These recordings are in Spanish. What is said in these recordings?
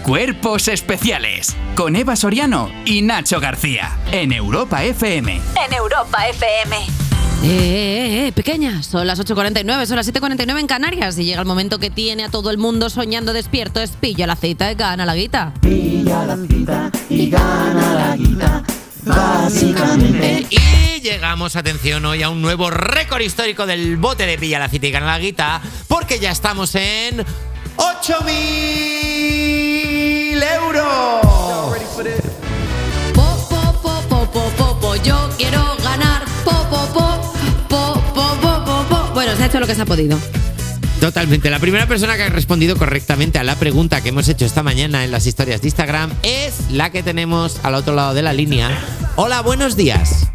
Cuerpos Especiales, con Eva Soriano y Nacho García, en Europa FM. En Europa FM. Pequeña, son las 8:49, son las 7:49 en Canarias y llega el momento que tiene a todo el mundo soñando despierto. Es pilla la cita y gana la guita. Pilla la cita y gana la guita, básicamente. Y llegamos, atención, hoy a un nuevo récord histórico del bote de Pilla la cita y gana la guita, porque ya estamos en 8.000 euros. Yo quiero ganar. Bueno, se ha hecho lo que se ha podido. Totalmente. La primera persona que ha respondido correctamente a la pregunta que hemos hecho esta mañana en las historias de Instagram es la que tenemos al otro lado de la línea. Hola, buenos días.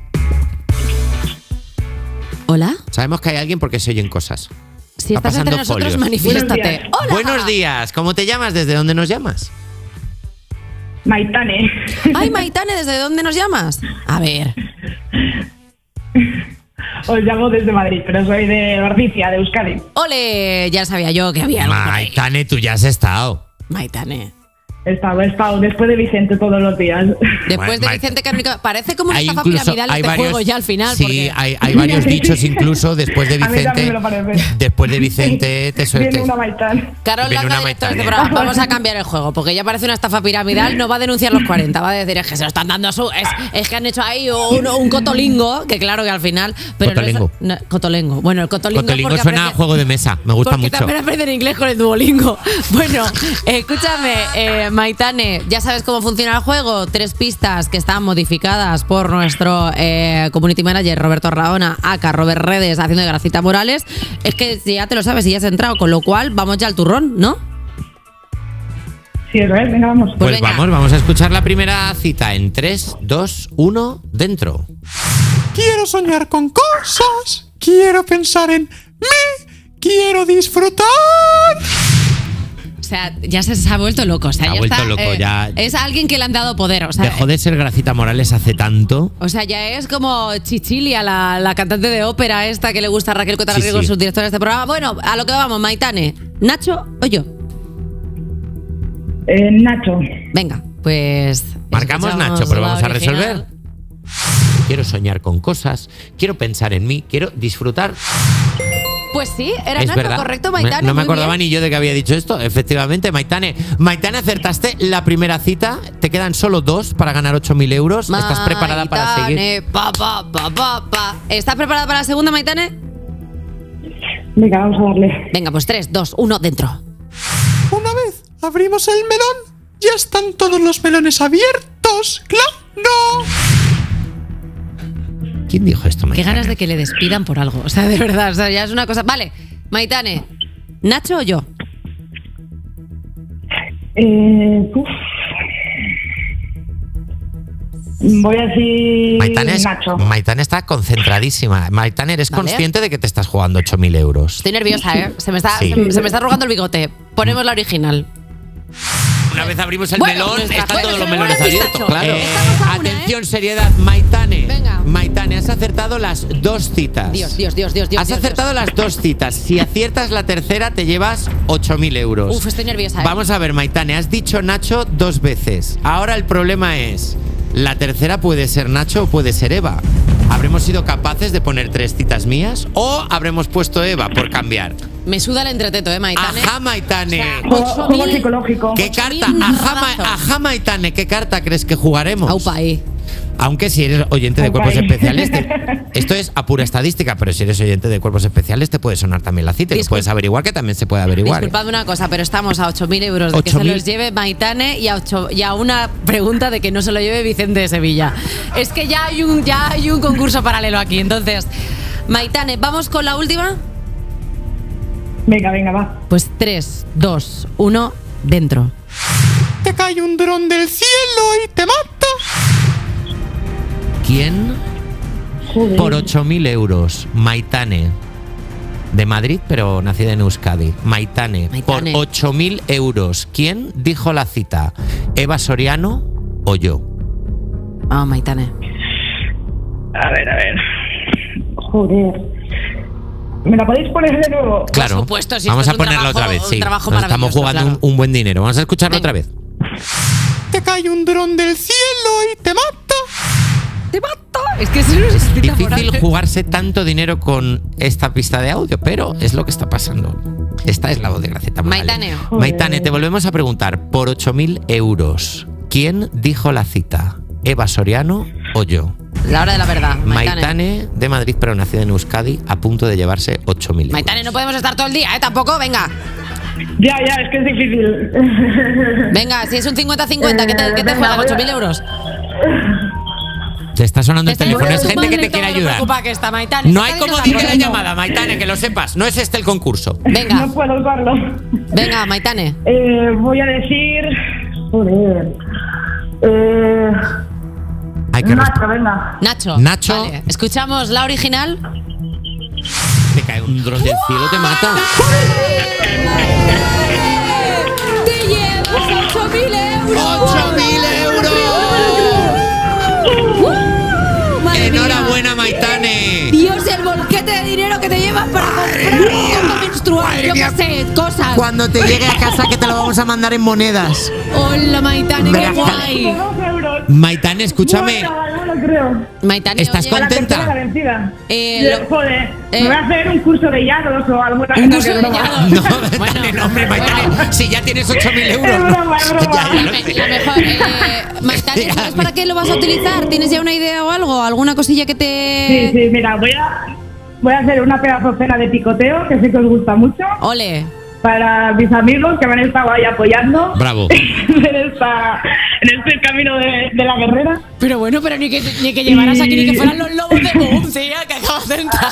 ¿Hola? Sabemos que hay alguien porque se oyen cosas. Si estás entre nosotros, manifiéstate. ¡Hola! Buenos días. ¿Cómo te llamas? ¿Desde dónde nos llamas? Maitane. Ay, Maitane, ¿desde dónde nos llamas? A ver. Os llamo desde Madrid, pero soy de Ordicia, de Euskadi. ¡Ole! Ya sabía yo que había algo por ahí. Maitane, tú ya has estado. Maitane. He estado después de Vicente todos los días. Después de Vicente Carnico. Parece como una estafa piramidal este juego ya al final. Sí, porque... hay varios dichos incluso después de Vicente. Después de Vicente te sueltes. Viene una Maitán. Carol Langa, director de programa. Vamos a cambiar el juego, porque ya parece una estafa piramidal. No va a denunciar los 40, va a decir, es que se lo están dando a su... Es que han hecho ahí un cotolingo, que claro que al final... Pero cotolengo. Cotolengo. Bueno, el cotolingo suena a juego de mesa, me gusta mucho. Porque también aprenden inglés con el Duolingo. Bueno, escúchame, Maitane, ya sabes cómo funciona el juego. 3 pistas que están modificadas por nuestro community manager Roberto Raona, aka Robert Redes, haciendo de Gracita Morales. Es que ya te lo sabes y ya has entrado, con lo cual vamos ya al turrón, ¿no? Sí, venga, vamos. Pues vamos a escuchar la primera cita en 3, 2, 1, dentro. Quiero soñar con cosas, quiero pensar en mí, quiero disfrutar. O sea, ya se ha vuelto loco. O sea, se ha ya vuelto está, loco, ya. Es alguien que le han dado poder. O sea, dejó de ser Gracita Morales hace tanto. O sea, ya es como Chichilia, la cantante de ópera esta que le gusta a Raquel Cotarrigo, con sus directores de este programa. Bueno, a lo que vamos, Maitane. ¿Nacho o yo? Nacho. Venga, pues... Marcamos Nacho, pero vamos a resolver. Quiero soñar con cosas, quiero pensar en mí, quiero disfrutar. Pues sí, era es Nacho, verdad. correcto, Maitane. No me acordaba ni yo de que había dicho esto. Efectivamente, Maitane. Maitane, acertaste la primera cita. Te quedan solo 2 para ganar 8.000 euros. ¿Estás preparada para seguir? ¿Estás preparada para la segunda, Maitane? Venga, vamos a darle. Venga, pues 3, 2, 1, dentro. Una vez abrimos el melón, ya están todos los melones abiertos. ¡Claro! ¿Quién dijo esto, Maitane? Qué ganas de que le despidan por algo. O sea, de verdad, o sea, ya es una cosa... Vale, Maitane, ¿Nacho o yo? Voy a decir Nacho. Maitane está concentradísima. Maitane, ¿eres consciente de que te estás jugando 8.000 euros? Estoy nerviosa, ¿eh? Se me está arrugando el bigote. Ponemos la original. Una vez abrimos el melón, están todos los melones abiertos. Claro. Atención, ¿eh? Seriedad. Maitane. Venga. Maitane, has acertado las 2 citas. Dios. Has acertado las 2 citas. Si aciertas la tercera, te llevas 8.000 euros. Uf, estoy nerviosa, ¿eh? Vamos a ver, Maitane, has dicho Nacho 2 veces. Ahora el problema es, la tercera puede ser Nacho o puede ser Eva. ¿Habremos sido capaces de poner 3 citas mías o habremos puesto Eva por cambiar? Me suda el entreteto, Maitane. Ajá, Maitane. O sea, Juego psicológico. ¿Qué carta? Ajá, Maitane, ¿qué carta crees que jugaremos? Aupa ahí. Aunque si eres oyente de Cuerpos Especiales, esto es a pura estadística, pero si eres oyente de Cuerpos Especiales te puede sonar también la cita. Y puedes averiguar, que también se puede averiguar. Disculpadme una cosa, pero estamos a 8.000 euros de que se los lleve Maitane y a una pregunta de que no se lo lleve Vicente de Sevilla. Es que ya hay un concurso paralelo aquí. Entonces, Maitane, ¿vamos con la última? Venga, va. Pues 3, 2, 1, dentro. Te cae un dron del cielo y te mata. ¿Quién? Joder. Por 8.000 euros, Maitane. De Madrid, pero nacida en Euskadi. Maitane. Por 8.000 euros. ¿Quién dijo la cita? ¿Eva Soriano o yo? Vamos, Maitane. A ver. Joder. ¿Me la podéis poner de nuevo? Claro. Por supuesto, si vamos esto a ponerla otra vez, sí. Estamos jugando un buen dinero. Vamos a escucharlo otra vez. Te cae un dron del cielo y te mata. ¡Te mato! Es que eso no es Difícil jugarse tanto dinero con esta pista de audio, pero es lo que está pasando. Esta es la voz de Graceta Morales. Maitane. Maitane, te volvemos a preguntar, por 8.000 euros, ¿quién dijo la cita? ¿Eva Soriano o yo? La hora de la verdad, Maitane. Maitane, de Madrid, pero nacida en Euskadi, a punto de llevarse 8.000 euros. Maitane, no podemos estar todo el día, Tampoco, venga. Ya, es que es difícil. Venga, si es un 50-50, ¿qué te juegan? ¿8.000 euros? Te está sonando el Te teléfono, es está gente que te llamando quiere y todo lo ayudar. preocupa que está, Maitane. No Está hay como diciendo decir algo. la llamada, Maitane, que lo sepas. No es este el concurso. Venga, No puedo usarlo. venga, Maitane. Voy a decir... Joder. Hay que Nacho, venga. Nacho. Nacho. Vale, escuchamos la original. Te cae un dron del cielo, te mata. ¡Te llevas 8.000 euros! ¡8.000 euros! ¡Madre mía! ¡Enhorabuena, Maitane! Dios, el bolquete de dinero que te llevas para comprar un menstrual, yo qué sé, cosas. Cuando te llegue a casa que te lo vamos a mandar en monedas. Hola, Maitane, qué Verás, guay. 2 euros. Maitane, escúchame. No lo creo. Maitane, ¿Estás oye, A la contenta? tercera la vencida. Lo- Joder, eh, me voy a hacer un curso de llados o alguna Un cosa curso que de broma. llados. No, Bueno, Maitane, no, hombre, Maitane. Si ya tienes 8.000 euros. Es broma, es broma. Ya lo sé. La mejor, Maitane, ¿sabes para qué lo vas a utilizar? ¿Tienes ya una idea o algo? ¿Alguna cosilla que te...? Sí, mira, voy a hacer una pedazo cena de picoteo, que sé que os gusta mucho, Ole. para mis amigos que me han estado ahí apoyando. Bravo. en este camino de la guerrera. Pero bueno, pero ni que llevaras aquí, ni que fueran los lobos de Boom, tía, que acabas de entrar.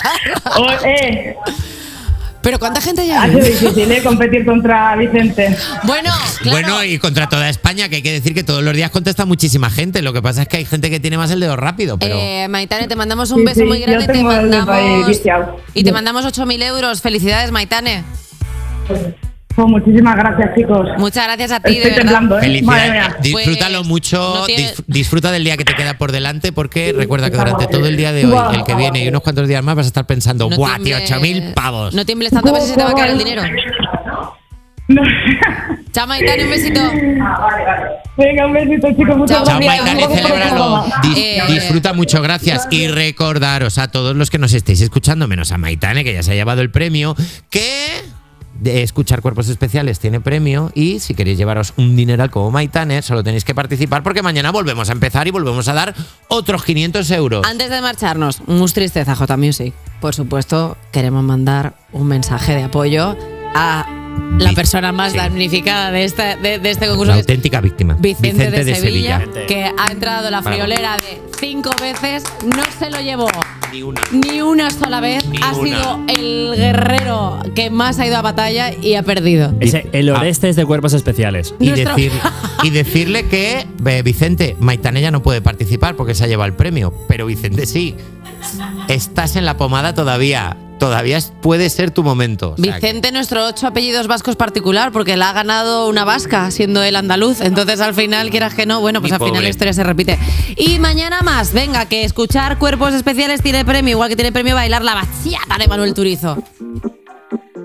Pero ¿cuánta gente hay Ha ahí? sido difícil, competir contra Vicente. Bueno, claro. Bueno, y contra toda España, que hay que decir que todos los días contesta muchísima gente. Lo que pasa es que hay gente que tiene más el dedo rápido, pero... Maitane, te mandamos un Sí, beso sí, muy grande. yo tengo el dedo ahí viciado. Y te mandamos 8.000 euros. Felicidades, Maitane. Pues muchísimas gracias, chicos. Muchas gracias a ti, de Estoy verdad. temblando, Madre Felicidades. mía. Disfrútalo Pues, mucho, no tiene- disfruta del día que te queda por delante, porque recuerda que durante todo el día de hoy, el que viene y unos cuantos días más vas a estar pensando, No ¡buah, tío, tiembles- 8.000 pavos! No tiembles tanto, a ver si se te va a caer el dinero. No. Chao, Maitane, un besito. Venga, un besito, chicos. Muchas Chao, Chao, gracias. Maitane, Gracias por el celébralo. programa. Disfruta mucho, gracias. Y recordaros a todos los que nos estéis escuchando, menos a Maitane, que ya se ha llevado el premio, que de escuchar Cuerpos Especiales tiene premio, y si queréis llevaros un dineral como Maitane, solo tenéis que participar, porque mañana volvemos a empezar y volvemos a dar otros 500 euros. Antes de marcharnos, mus tristeza, J Music. Por supuesto, queremos mandar un mensaje de apoyo a la persona más Sí. damnificada de este concurso, La que es auténtica víctima. Vicente de Sevilla, que ha entrado la Bravo. friolera de 5 veces, no se lo llevó Ni una. ni una sola vez. Ni Ha una. sido el guerrero que más ha ido a batalla y ha perdido. El Orestes de Cuerpos Especiales. Y, Nuestro- y decirle que, Vicente, Maitane ya no puede participar porque se ha llevado el premio, pero Vicente sí. Estás en la pomada todavía. Todavía puede ser tu momento. O sea, Vicente, nuestro 8 apellidos vascos particular, porque la ha ganado una vasca, siendo el andaluz. Entonces, al final, quieras que no, bueno, pues Mi al final pobre. la historia se repite. Y mañana más, venga, que escuchar Cuerpos Especiales tiene premio, igual que tiene premio bailar la bachata de Manuel Turizo.